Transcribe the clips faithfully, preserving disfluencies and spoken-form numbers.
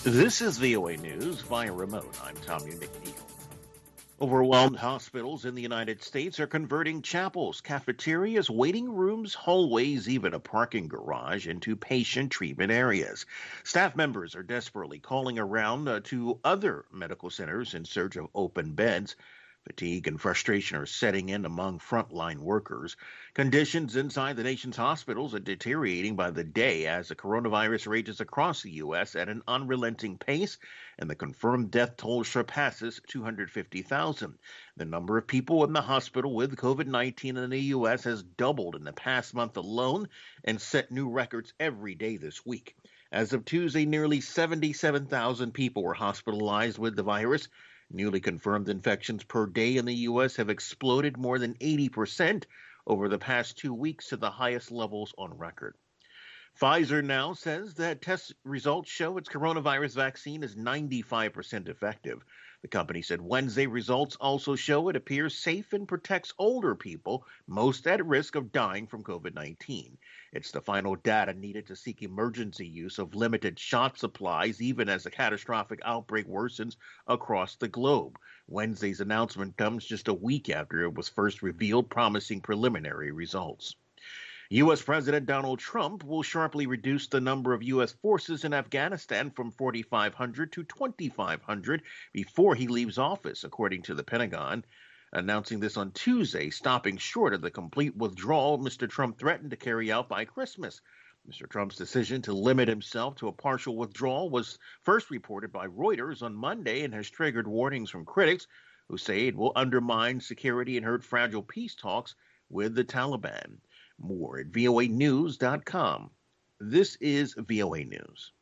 This is V O A News via remote. I'm Tommy McNeil. Overwhelmed hospitals in the United States are converting chapels, cafeterias, waiting rooms, hallways, even a parking garage into patient treatment areas. Staff members are desperately calling around uh, to other medical centers in search of open beds. Fatigue and frustration are setting in among frontline workers. Conditions inside the nation's hospitals are deteriorating by the day as the coronavirus rages across the U S at an unrelenting pace, and the confirmed death toll surpasses two hundred fifty thousand. The number of people in the hospital with COVID nineteen in the U S has doubled in the past month alone and set new records every day this week. As of Tuesday, nearly seventy-seven thousand people were hospitalized with the virus. Newly confirmed infections per day in the U S have exploded more than eighty percent over the past two weeks to the highest levels on record. Pfizer now says that test results show its coronavirus vaccine is ninety-five percent effective. The company said Wednesday results also show it appears safe and protects older people most at risk of dying from COVID nineteen. It's the final data needed to seek emergency use of limited shot supplies, even as a catastrophic outbreak worsens across the globe. Wednesday's announcement comes just a week after it was first revealed, promising preliminary results. U S. President Donald Trump will sharply reduce the number of U S forces in Afghanistan from forty-five hundred to twenty-five hundred before he leaves office, according to the Pentagon. Announcing this on Tuesday, stopping short of the complete withdrawal Mister Trump threatened to carry out by Christmas. Mister Trump's decision to limit himself to a partial withdrawal was first reported by Reuters on Monday and has triggered warnings from critics who say it will undermine security and hurt fragile peace talks with the Taliban. More at V O A news dot com. This is V O A News.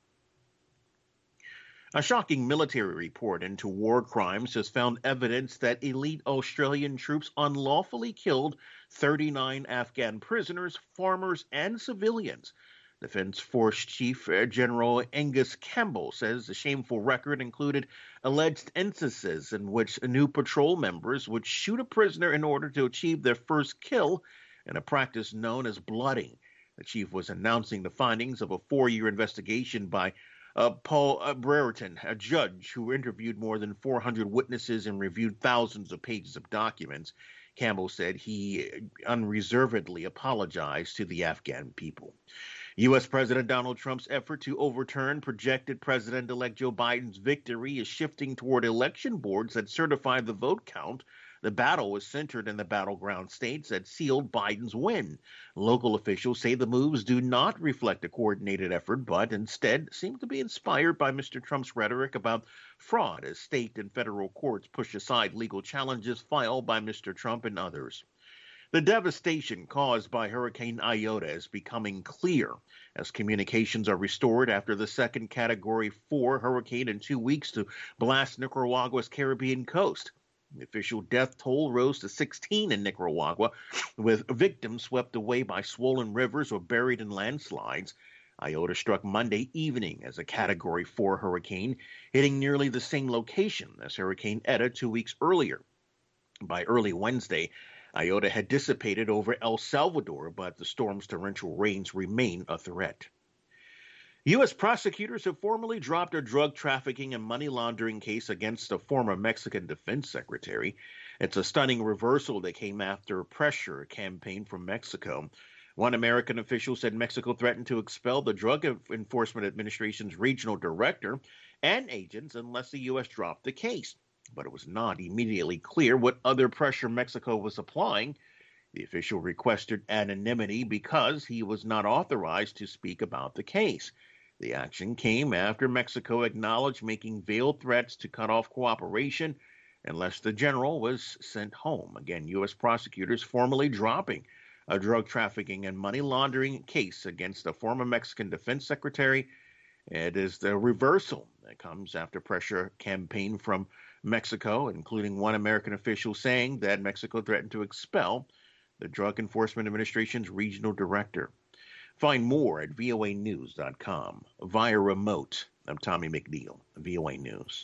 A shocking military report into war crimes has found evidence that elite Australian troops unlawfully killed thirty-nine Afghan prisoners, farmers, and civilians. Defense Force Chief General Angus Campbell says the shameful record included alleged instances in which new patrol members would shoot a prisoner in order to achieve their first kill, in a practice known as blooding. The chief was announcing the findings of a four-year investigation by uh, Paul uh, Brereton, a judge who interviewed more than four hundred witnesses and reviewed thousands of pages of documents. Campbell said he unreservedly apologized to the Afghan people. U S. President Donald Trump's effort to overturn projected President-elect Joe Biden's victory is shifting toward election boards that certify the vote count. The battle was centered in the battleground states that sealed Biden's win. Local officials say the moves do not reflect a coordinated effort, but instead seem to be inspired by Mister Trump's rhetoric about fraud as state and federal courts push aside legal challenges filed by Mister Trump and others. The devastation caused by Hurricane Iota is becoming clear as communications are restored after the second Category four hurricane in two weeks to blast Nicaragua's Caribbean coast. The official death toll rose to sixteen in Nicaragua, with victims swept away by swollen rivers or buried in landslides. Iota struck Monday evening as a Category four hurricane, hitting nearly the same location as Hurricane Eta two weeks earlier. By early Wednesday, Iota had dissipated over El Salvador, but the storm's torrential rains remain a threat. U S prosecutors have formally dropped a drug trafficking and money laundering case against a former Mexican defense secretary. It's a stunning reversal that came after pressure campaign from Mexico. One American official said Mexico threatened to expel the Drug Enforcement Administration's regional director and agents unless the U S dropped the case. But it was not immediately clear what other pressure Mexico was applying. The official requested anonymity because he was not authorized to speak about the case. The action came after Mexico acknowledged making veiled threats to cut off cooperation unless the general was sent home. Again, U S prosecutors formally dropping a drug trafficking and money laundering case against a former Mexican defense secretary. It is the reversal that comes after pressure campaign from Mexico, including one American official saying that Mexico threatened to expel the Drug Enforcement Administration's regional director. Find more at V O A news dot com. Via remote, I'm Tommy McNeil, V O A News.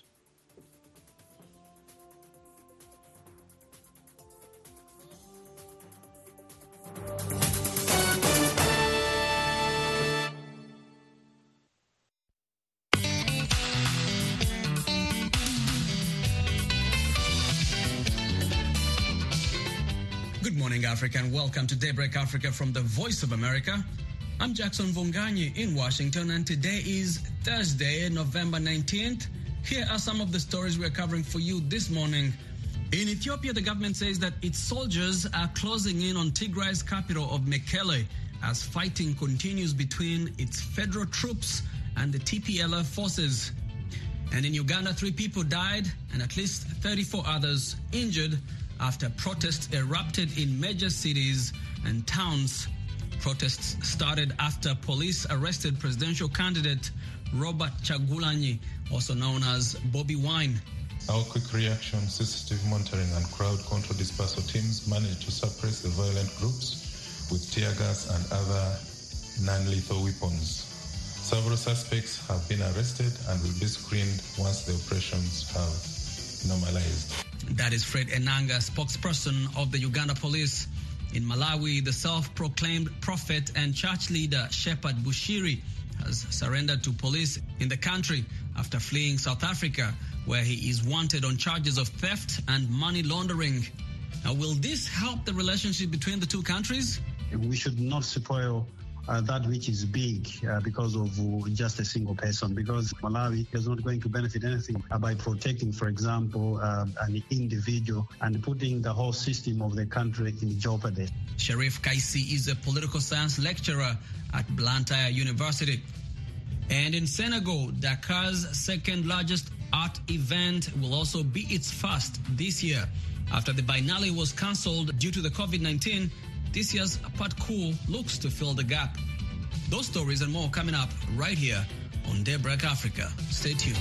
Africa, and welcome to Daybreak Africa from the Voice of America. I'm Jackson Vunganyi in Washington, and today is Thursday, November nineteenth. Here are some of the stories we're covering for you this morning. In Ethiopia, the government says that its soldiers are closing in on Tigray's capital of Mekele as fighting continues between its federal troops and the T P L F forces. And in Uganda, three people died and at least thirty-four others injured after protests erupted in major cities and towns. Protests started after police arrested presidential candidate Robert Chagulanyi, also known as Bobi Wine. Our quick reaction, C C T V monitoring and crowd control dispersal teams managed to suppress the violent groups with tear gas and other non-lethal weapons. Several suspects have been arrested and will be screened once the operations have normalized. That is Fred Enanga, spokesperson of the Uganda police. In Malawi, the self-proclaimed prophet and church leader Shepherd Bushiri has surrendered to police in the country after fleeing South Africa, where he is wanted on charges of theft and money laundering. Now, will this help the relationship between the two countries? We should not spoil Uh, that which is big uh, because of uh, just a single person, because Malawi is not going to benefit anything uh, by protecting, for example, uh, an individual and putting the whole system of the country in jeopardy. Sharif Kaisi is a political science lecturer at Blantyre University. And in Senegal, Dakar's second largest art event will also be its first this year. After the Biennale was cancelled due to the COVID nineteen, this year's Parcours looks to fill the gap. Those stories and more coming up right here on Daybreak Africa. Stay tuned.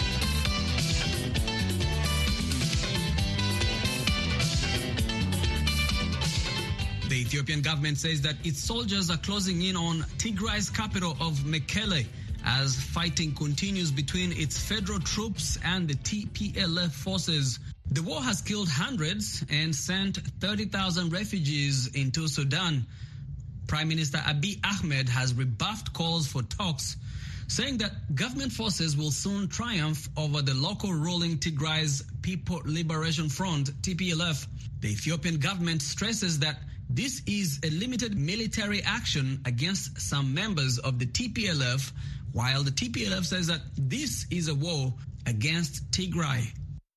The Ethiopian government says that its soldiers are closing in on Tigray's capital of Mekele as fighting continues between its federal troops and the T P L F forces. The war has killed hundreds and sent thirty thousand refugees into Sudan. Prime Minister Abiy Ahmed has rebuffed calls for talks, saying that government forces will soon triumph over the local ruling Tigray's People Liberation Front, T P L F. The Ethiopian government stresses that this is a limited military action against some members of the T P L F, while the T P L F says that this is a war against Tigray.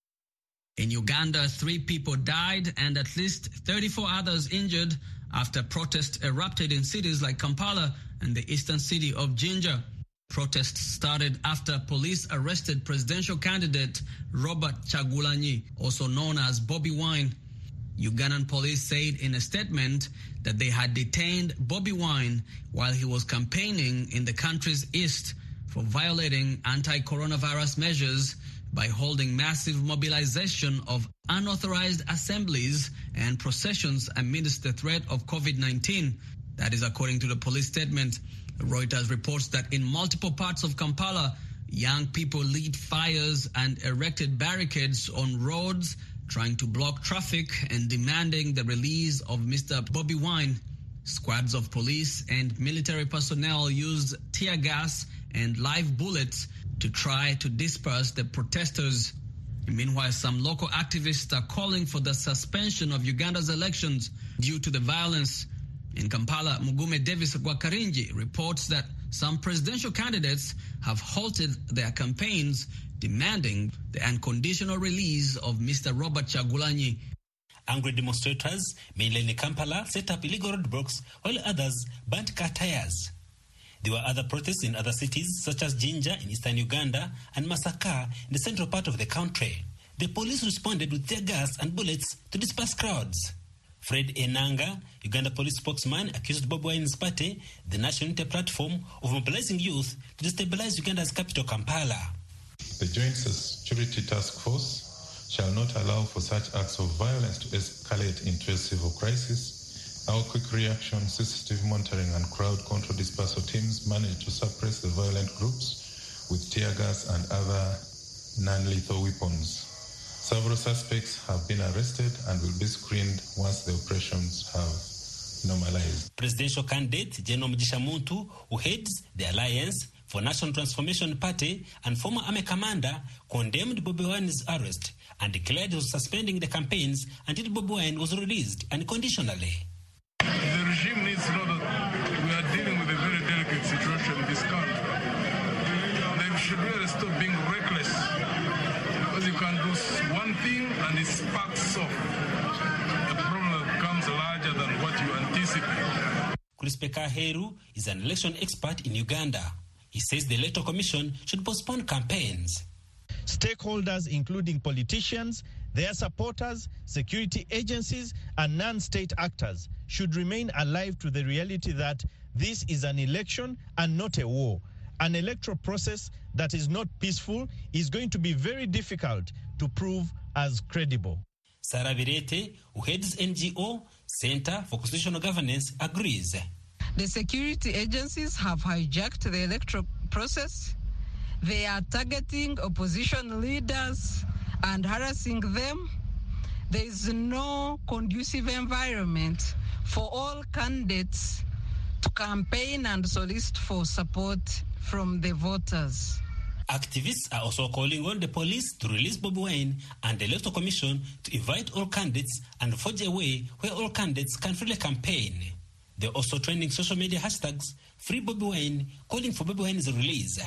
In Uganda, three people died and at least thirty-four others injured after protests erupted in cities like Kampala and the eastern city of Jinja. Protests started after police arrested presidential candidate Robert Chagulanyi, also known as Bobi Wine. Ugandan police said in a statement that they had detained Bobi Wine while he was campaigning in the country's east for violating anti-coronavirus measures by holding massive mobilization of unauthorized assemblies and processions amidst the threat of COVID nineteen. That is according to the police statement. Reuters reports that in multiple parts of Kampala, young people lit fires and erected barricades on roads, trying to block traffic and demanding the release of Mister Bobi Wine. Squads of police and military personnel used tear gas and live bullets to try to disperse the protesters. Meanwhile, some local activists are calling for the suspension of Uganda's elections due to the violence. In Kampala, Mugume Davis Gwakarinji reports that some presidential candidates have halted their campaigns, demanding the unconditional release of Mister Robert Chagulanyi. Angry demonstrators, mainly in Kampala, set up illegal roadblocks, while others burnt car tires. There were other protests in other cities, such as Jinja in eastern Uganda and Masaka in the central part of the country. The police responded with tear gas and bullets to disperse crowds. Fred Enanga, Uganda police spokesman, accused Bobi Wine's party, the National Unity Platform, of mobilizing youth to destabilize Uganda's capital, Kampala. The Joint Security Task Force shall not allow for such acts of violence to escalate into a civil crisis. Our quick reaction, C C T V monitoring and crowd control dispersal teams managed to suppress the violent groups with tear gas and other non-lethal weapons. Several suspects have been arrested and will be screened once the operations have normalized. Presidential candidate General Mugisha Muntu, who heads the alliance for National Transformation Party and former army commander, condemned Bobi Wine's arrest and declared he was suspending the campaigns until Bobi Wine was released unconditionally. The regime needs to know that we are dealing with a very delicate situation in this country. They should really stop being reckless, because you can do one thing and it sparks off a problem that becomes larger than what you anticipate. Crispe Kaheru is an election expert in Uganda. He says the Electoral Commission should postpone campaigns. Stakeholders, including politicians, their supporters, security agencies, and non-state actors, should remain alive to the reality that this is an election and not a war. An electoral process that is not peaceful is going to be very difficult to prove as credible. Sarah Virete, who heads N G O Center for Constitutional Governance, agrees. The security agencies have hijacked the electoral process. They are targeting opposition leaders and harassing them. There is no conducive environment for all candidates to campaign and solicit for support from the voters. Activists are also calling on the police to release Bobi Wine and the Electoral Commission to invite all candidates and forge a way where all candidates can freely campaign. They're also trending social media hashtags Free Bobi Wine, calling for Bobi Wine's release.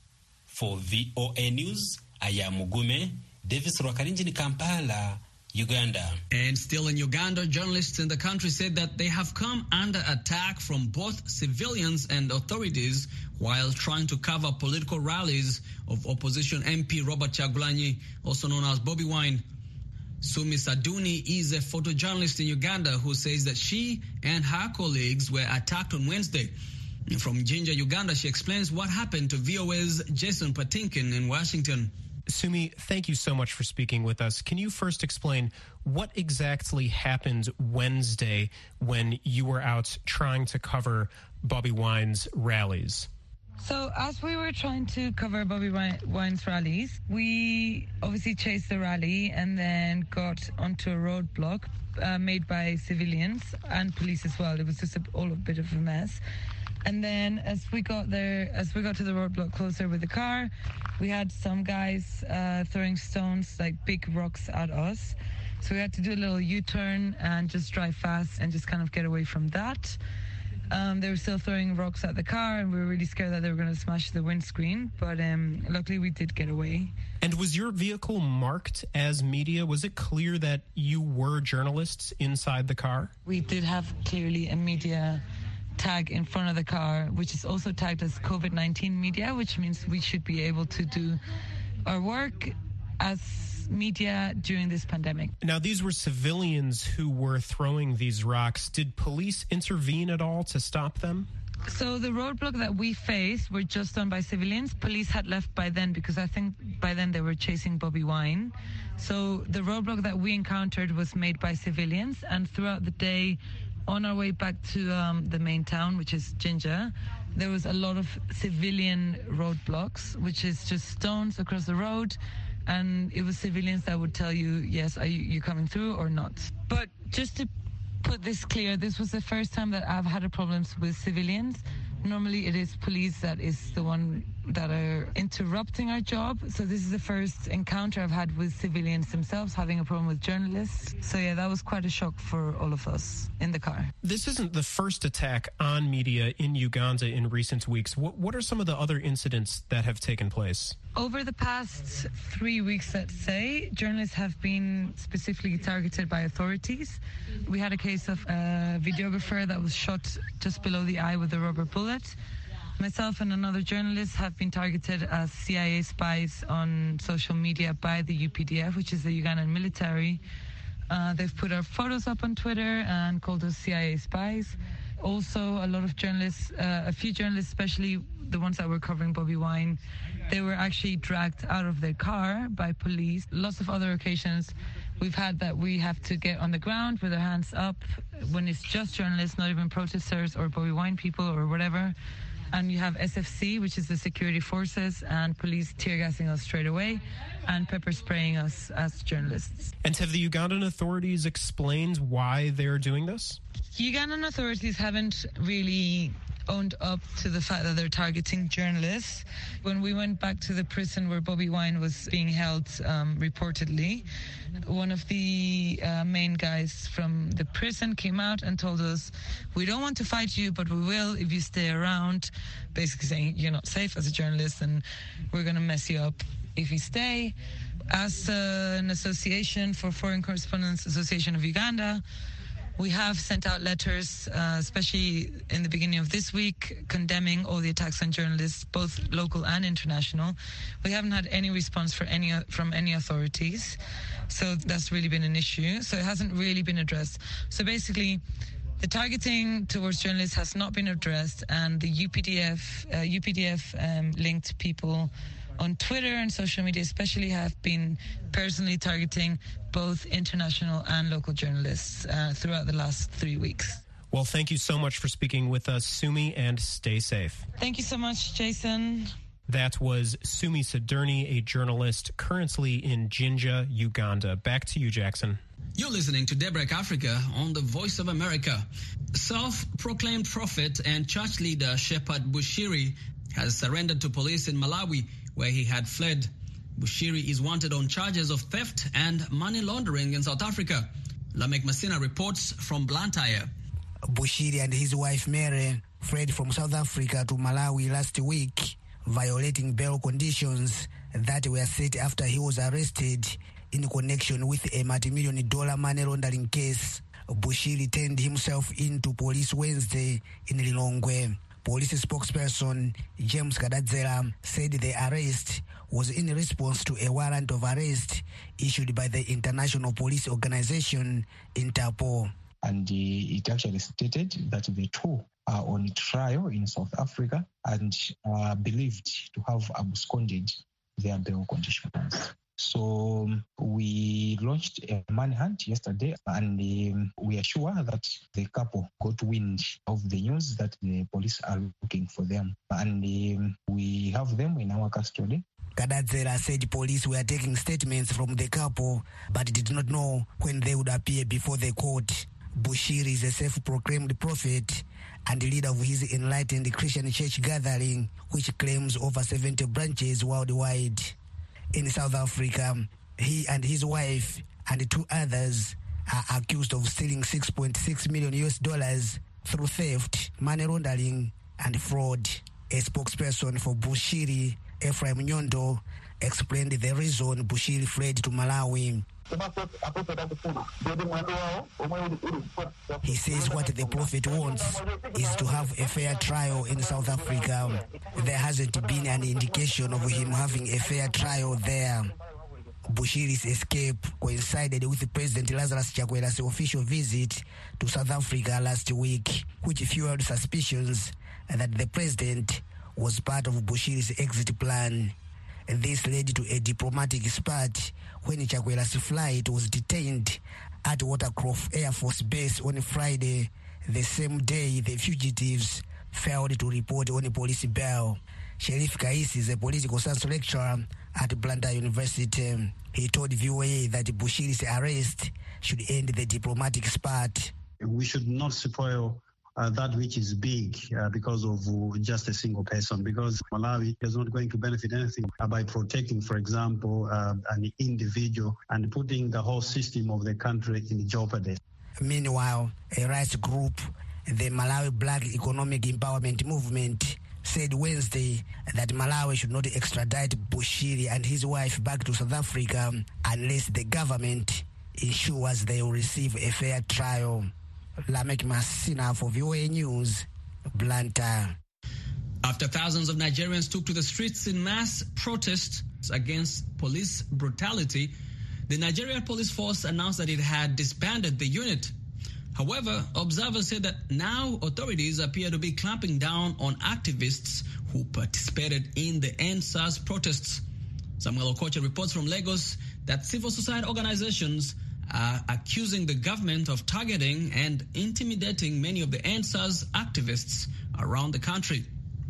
For V O A News, I am Mugume, Davis Rwakarinji in Kampala, Uganda. And still in Uganda, journalists in the country said that they have come under attack from both civilians and authorities while trying to cover political rallies of opposition M P Robert Kyagulanyi, also known as Bobi Wine. Sumi Saduni is a photojournalist in Uganda who says that she and her colleagues were attacked on Wednesday. From Jinja, Uganda, she explains what happened to V O A's Jason Patinkin in Washington. Sumi, thank you so much for speaking with us. Can you first explain what exactly happened Wednesday when you were out trying to cover Bobi Wine's rallies? So as we were trying to cover Bobi Wine's rallies, we obviously chased the rally and then got onto a roadblock uh, made by civilians and police as well. It was just a, all a bit of a mess. And then as we got there, as we got to the roadblock closer with the car, we had some guys uh, throwing stones, like big rocks at us. So we had to do a little U-turn and just drive fast and just kind of get away from that. Um, they were still throwing rocks at the car, and we were really scared that they were going to smash the windscreen. But um, luckily, we did get away. And was your vehicle marked as media? Was it clear that you were journalists inside the car? We did have clearly a media tag in front of the car, which is also tagged as COVID nineteen media, which means we should be able to do our work as media during this pandemic. Now, these were civilians who were throwing these rocks. Did police intervene at all to stop them? So the roadblock that we faced were just done by civilians. Police had left by then because I think by then they were chasing Bobi Wine. So the roadblock that we encountered was made by civilians, and throughout the day, on our way back to um, the main town, which is Jinja, there was a lot of civilian roadblocks, which is just stones across the road. And it was civilians that would tell you, yes, are you, you coming through or not? But just to put this clear, this was the first time that I've had a problems with civilians. Normally it is police that is the one that are interrupting our job. So this is the first encounter I've had with civilians themselves having a problem with journalists. So yeah, that was quite a shock for all of us in the car. This isn't the first attack on media in Uganda in recent weeks. What, what are some of the other incidents that have taken place? Over the past three weeks, let's say, journalists have been specifically targeted by authorities. We had a case of a videographer that was shot just below the eye with a rubber bullet. Myself and another journalist have been targeted as C I A spies on social media by the U P D F, which is the Ugandan military. Uh, they've put our photos up on Twitter and called us C I A spies. Also, a lot of journalists, uh, a few journalists, especially the ones that were covering Bobi Wine, they were actually dragged out of their car by police. Lots of other occasions we've had that we have to get on the ground with our hands up when it's just journalists, not even protesters or Bobi Wine people or whatever. And you have S F C, which is the security forces, and police tear gassing us straight away and pepper spraying us as journalists. And have the Ugandan authorities explained why they're doing this? Ugandan authorities haven't really owned up to the fact that they're targeting journalists. When we went back to the prison where Bobby Wine was being held, um, reportedly, one of the uh, main guys from the prison came out and told us, we don't want to fight you, but we will if you stay around, basically saying you're not safe as a journalist and we're going to mess you up if you stay. As uh, an association for Foreign Correspondents Association of Uganda, we have sent out letters, uh, especially in the beginning of this week, condemning all the attacks on journalists, both local and international. We haven't had any response for any, from any authorities, so that's really been an issue. So it hasn't really been addressed. So basically, the targeting towards journalists has not been addressed, and the U P D F, uh, U P D F um, linked people on Twitter and social media especially have been personally targeting both international and local journalists uh, throughout the last three weeks. Well, thank you so much for speaking with us, Sumi, and stay safe. Thank you so much, Jason. That was Sumi Siderni, a journalist currently in Jinja, Uganda. Back to you, Jackson. You're listening to Daybreak Africa on the Voice of America. Self-proclaimed prophet and church leader Shepherd Bushiri has surrendered to police in Malawi, where he had fled. Bushiri is wanted on charges of theft and money laundering in South Africa. Lamek Masina reports from Blantyre. Bushiri and his wife Mary fled from South Africa to Malawi last week, violating bail conditions that were set after he was arrested in connection with a multi-million dollar money laundering case. Bushiri turned himself into police Wednesday in Lilongwe. Police spokesperson James Kadadzera said the arrest was in response to a warrant of arrest issued by the International Police Organization, Interpol. And uh, it actually stated that the two are on trial in South Africa and are believed to have absconded their bail conditions. So um, we launched a manhunt yesterday, and um, we are sure that the couple got wind of the news that the police are looking for them, and um, we have them in our custody. Kadadzera said police were taking statements from the couple, but did not know when they would appear before the court. Bushiri is a self-proclaimed prophet and leader of his enlightened Christian church gathering, which claims over seventy branches worldwide. In South Africa, he and his wife and two others are accused of stealing six point six million U S dollars through theft, money laundering, and fraud. A spokesperson for Bushiri, Ephraim Nyondo, explained the reason Bushiri fled to Malawi. He says what the prophet wants is to have a fair trial in South Africa. There hasn't been an indication of him having a fair trial there. Bushiri's escape coincided with President Lazarus Chakwera's official visit to South Africa last week, which fueled suspicions that the president was part of Bushiri's exit plan. This led to a diplomatic spat when Chakwera's flight was detained at Waterkloof Air Force Base on Friday, the same day the fugitives failed to report on a police bail. Sheriff Kais is a political science lecturer at Blantyre University. He told V O A that Bushiri's arrest should end the diplomatic spat. We should not spoil Uh, that which is big uh, because of uh, just a single person, because Malawi is not going to benefit anything uh, by protecting, for example, uh, an individual and putting the whole system of the country in jeopardy. Meanwhile, a rights group, the Malawi Black Economic Empowerment Movement, said Wednesday that Malawi should not extradite Bushiri and his wife back to South Africa unless the government ensures they will receive a fair trial. Lamek Masina for V O A News, Blantyre. After thousands of Nigerians took to the streets in mass protests against police brutality, the Nigerian police force announced that it had disbanded the unit. However, observers say that now authorities appear to be clamping down on activists who participated in the End SARS protests. Samuel Okoche reports from Lagos that civil society organizations are accusing the government of targeting and intimidating many of the End SARS activists around the country.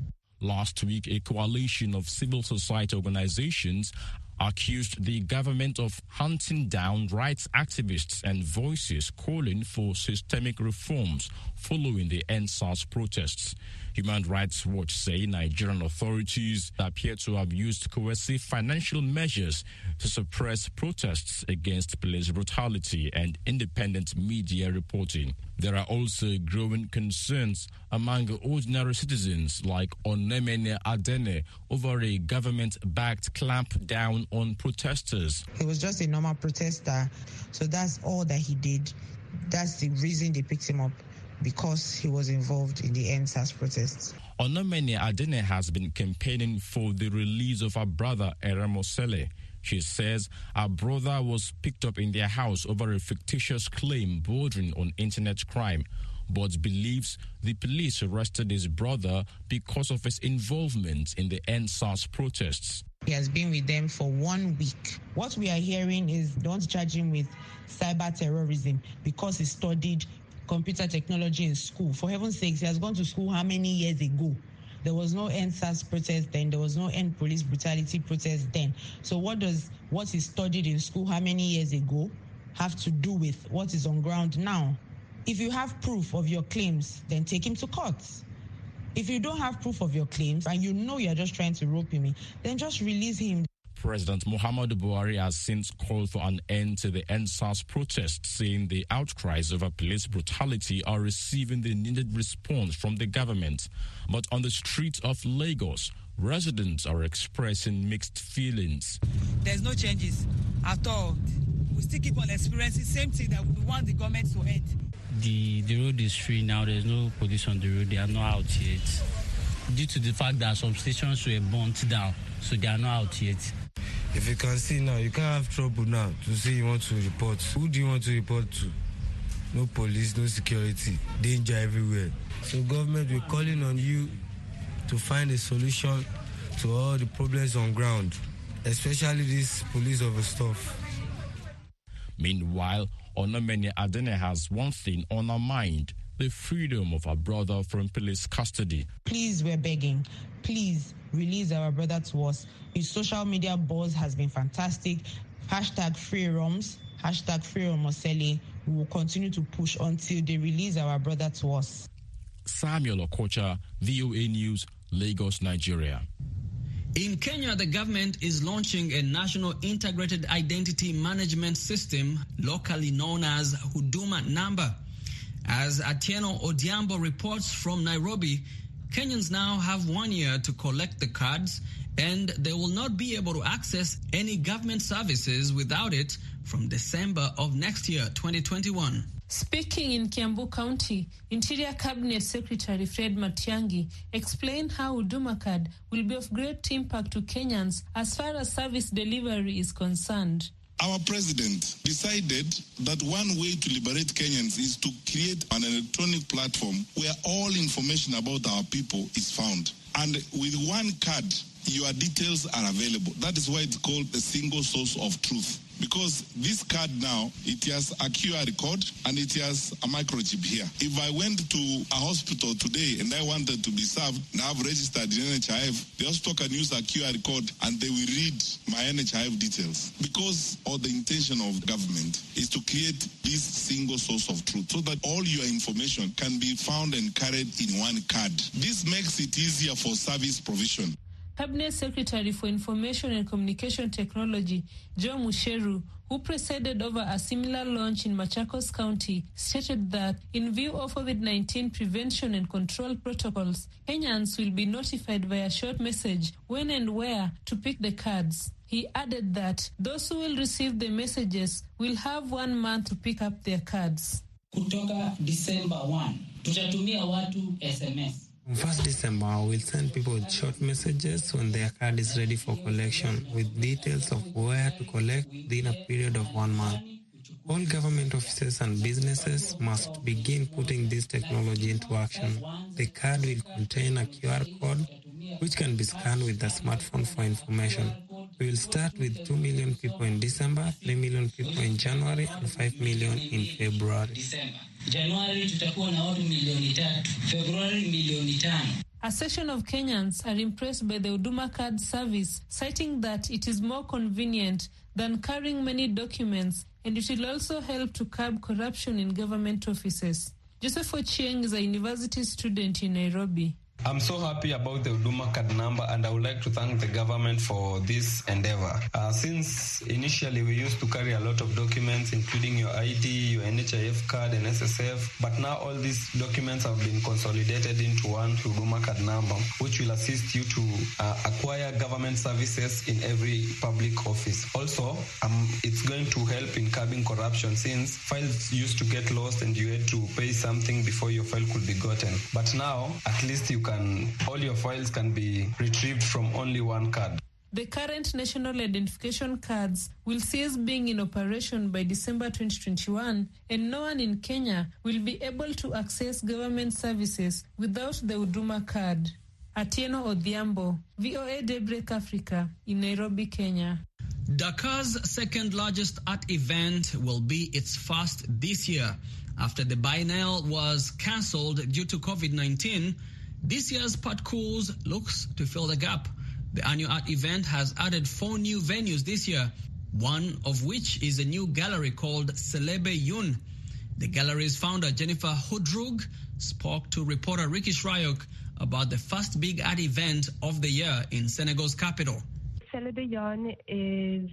Last week, a coalition of civil society organizations accused the government of hunting down rights activists and voices calling for systemic reforms following the End SARS protests. Human Rights Watch say Nigerian authorities appear to have used coercive financial measures to suppress protests against police brutality and independent media reporting. There are also growing concerns among ordinary citizens like Onemene Adene over a government-backed clampdown on protesters. He was just a normal protester, so that's all that he did. That's the reason they picked him up, because he was involved in the End SARS protests. Onomene Adene has been campaigning for the release of her brother, Eramosele. She says her brother was picked up in their house over a fictitious claim bordering on internet crime, but believes the police arrested his brother because of his involvement in the End SARS protests. He has been with them for one week. What we are hearing is don't charge him with cyber terrorism because he studied computer technology in school. For heaven's sakes, he has gone to school how many years ago? There was no End SARS protest then. There was no End Police Brutality protest then. So what does what he studied in school how many years ago have to do with what is on ground now? If you have proof of your claims, then take him to court. If you don't have proof of your claims and you know you're just trying to rope him in, then just release him. President Muhammadu Buhari has since called for an end to the End SARS protests, saying the outcries over police brutality are receiving the needed response from the government. But on the streets of Lagos, residents are expressing mixed feelings. There's no changes at all. We still keep on experiencing the same thing that we want the government to end. The, the road is free now. There's no police on the road. They are not out yet. Due to the fact that some stations were burnt down, so they are not out yet. If you can see now, you can't have trouble now to say you want to report. Who do you want to report to? No police, no security, danger everywhere. So government, we're calling on you to find a solution to all the problems on ground, especially this police over stuff. Meanwhile, Onomene Adene has one thing on her mind: the freedom of her brother from police custody. Please, we're begging. Please release our brother to us. His social media buzz has been fantastic. Hashtag free Roms, hashtag free Romosele. We will continue to push until they release our brother to us. Samuel Okocha, V O A News, Lagos, Nigeria. In Kenya, the government is launching a national integrated identity management system, locally known as Huduma Number. As Atieno Odiambo reports from Nairobi, Kenyans now have one year to collect the cards, and they will not be able to access any government services without it from December of next year, twenty twenty-one. Speaking in Kiambu County, Interior Cabinet Secretary Fred Matiang'i explained how Huduma Card will be of great impact to Kenyans as far as service delivery is concerned. Our president decided that one way to liberate Kenyans is to create an electronic platform where all information about our people is found. And with one card, your details are available. That is why it's called a single source of truth. Because this card now, it has a Q R code and it has a microchip here. If I went to a hospital today and I wanted to be served and I have registered in N H I F, the hospital can use a Q R code and they will read my N H I F details. Because of the intention of government is to create this single source of truth so that all your information can be found and carried in one card. This makes it easier for service provision. Cabinet Secretary for Information and Communication Technology, Joe Musheru, who presided over a similar launch in Machakos County, stated that in view of COVID nineteen prevention and control protocols, Kenyans will be notified via short message when and where to pick the cards. He added that those who will receive the messages will have one month to pick up their cards. Kutoka December first, tutatumia watu S M S. On first December, we'll send people short messages when their card is ready for collection with details of where to collect within a period of one month. All government offices and businesses must begin putting this technology into action. The card will contain a Q R code which can be scanned with the smartphone for information. We will start with two million people in December, three million people in January, and five million in February. Januari tutakuwa na watu milioni tatu, Februari milioni tano. A section of Kenyans are impressed by the Huduma Card service, citing that it is more convenient than carrying many documents, and it will also help to curb corruption in government offices. Joseph Ochieng is a university student in Nairobi. I'm so happy about the Huduma card number, and I would like to thank the government for this endeavor. Uh, since initially we used to carry a lot of documents, including your I D, your N H I F card, and S S F, but now all these documents have been consolidated into one Huduma card number, which will assist you to uh, acquire government services in every public office. Also, um, it's going to help in curbing corruption, since files used to get lost and you had to pay something before your file could be gotten. But now, at least you can all your files can be retrieved from only one card. The current national identification cards will cease being in operation by December twenty twenty-one, and no one in Kenya will be able to access government services without the Huduma card. Atieno Odhiambo, V O A Daybreak Africa, in Nairobi, Kenya. Dakar's second largest art event will be its first this year. After the biennial was cancelled due to COVID nineteen, this year's Parcours looks to fill the gap. The annual art event has added four new venues this year, one of which is a new gallery called Selebe Yun. The gallery's founder, Jennifer Hodrug, spoke to reporter Ricky Shrayok about the first big art event of the year in Senegal's capital. Selebe Yun is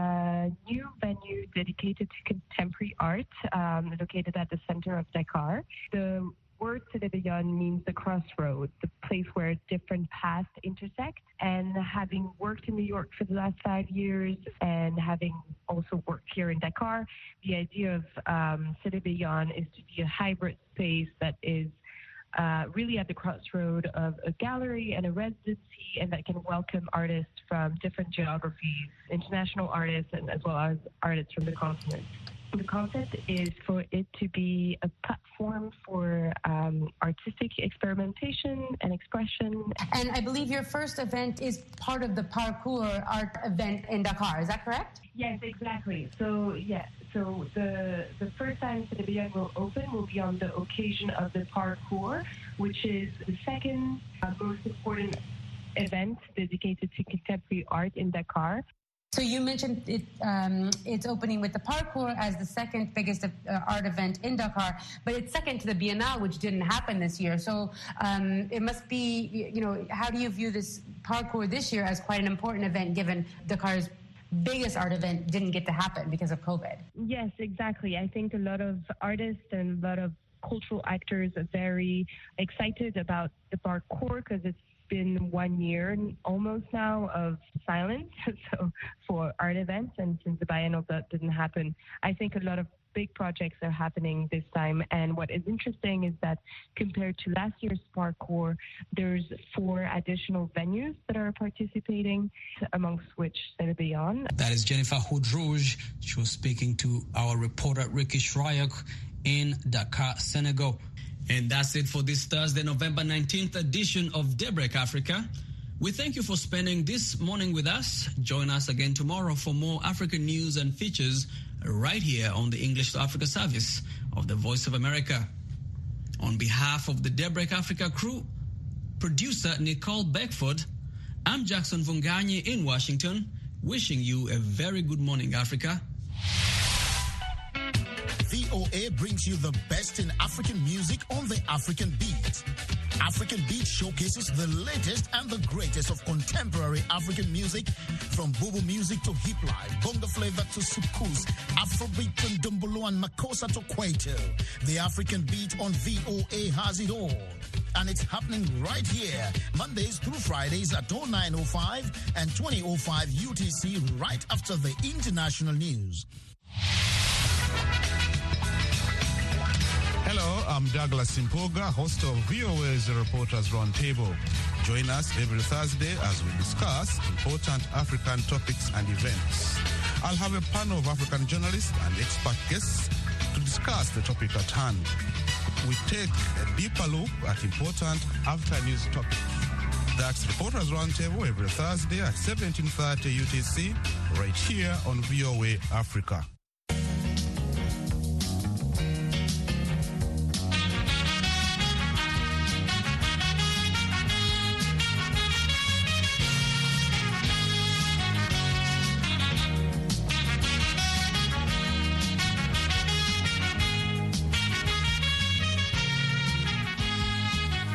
a new venue dedicated to contemporary art, um, located at the center of Dakar. The word Selebe Yun means the crossroad, the place where different paths intersect. And having worked in New York for the last five years and having also worked here in Dakar, the idea of um, Selebe Yun is to be a hybrid space that is Uh, really at the crossroad of a gallery and a residency, and that can welcome artists from different geographies, international artists, and as well as artists from the continent. The concept is for it to be a platform for um, artistic experimentation and expression. And I believe your first event is part of the Parcours art event in Dakar. Is that correct? Yes, exactly. So, yes. So the the first time Selebe Yun will open will be on the occasion of the Parcours, which is the second uh, most important event dedicated to contemporary art in Dakar. So you mentioned it, um, it's opening with the Parcours as the second biggest uh, art event in Dakar, but it's second to the Biennale, which didn't happen this year. So um, it must be, you know, how do you view this Parcours this year as quite an important event, given Dakar's biggest art event didn't get to happen because of COVID? Yes, exactly. I think a lot of artists and a lot of cultural actors are very excited about the Parcours because it's been one year almost now of silence so for art events, and since the biennial that didn't happen, I think a lot of big projects are happening this time. And what is interesting is that compared to last year's Parcours, there's four additional venues that are participating, amongst which Selebe Yun. That is Jennifer Hodrouge. She was speaking to our reporter Ricky Shrayok in Dakar, Senegal. And that's it for this Thursday, November nineteenth edition of Daybreak Africa. We thank you for spending this morning with us. Join us again tomorrow for more African news and features right here on the English to Africa service of the Voice of America. On behalf of the Daybreak Africa crew, producer Nicole Beckford, I'm Jackson Vunganyi in Washington, wishing you a very good morning, Africa. V O A brings you the best in African music on the African Beat. African Beat showcases the latest and the greatest of contemporary African music, from Bobo music to hip life, bongo flavor to soukous, Afrobeat to Ndombolo and Makossa to Kwaito. The African Beat on V O A has it all. And it's happening right here, Mondays through Fridays at oh nine oh five and twenty oh five U T C, right after the international news. Hello, I'm Douglas Impoga, host of V O A's Reporters Roundtable. Join us every Thursday as we discuss important African topics and events. I'll have a panel of African journalists and expert guests to discuss the topic at hand. We take a deeper look at important after-news topics. That's Reporters Roundtable every Thursday at seventeen thirty U T C, right here on V O A Africa.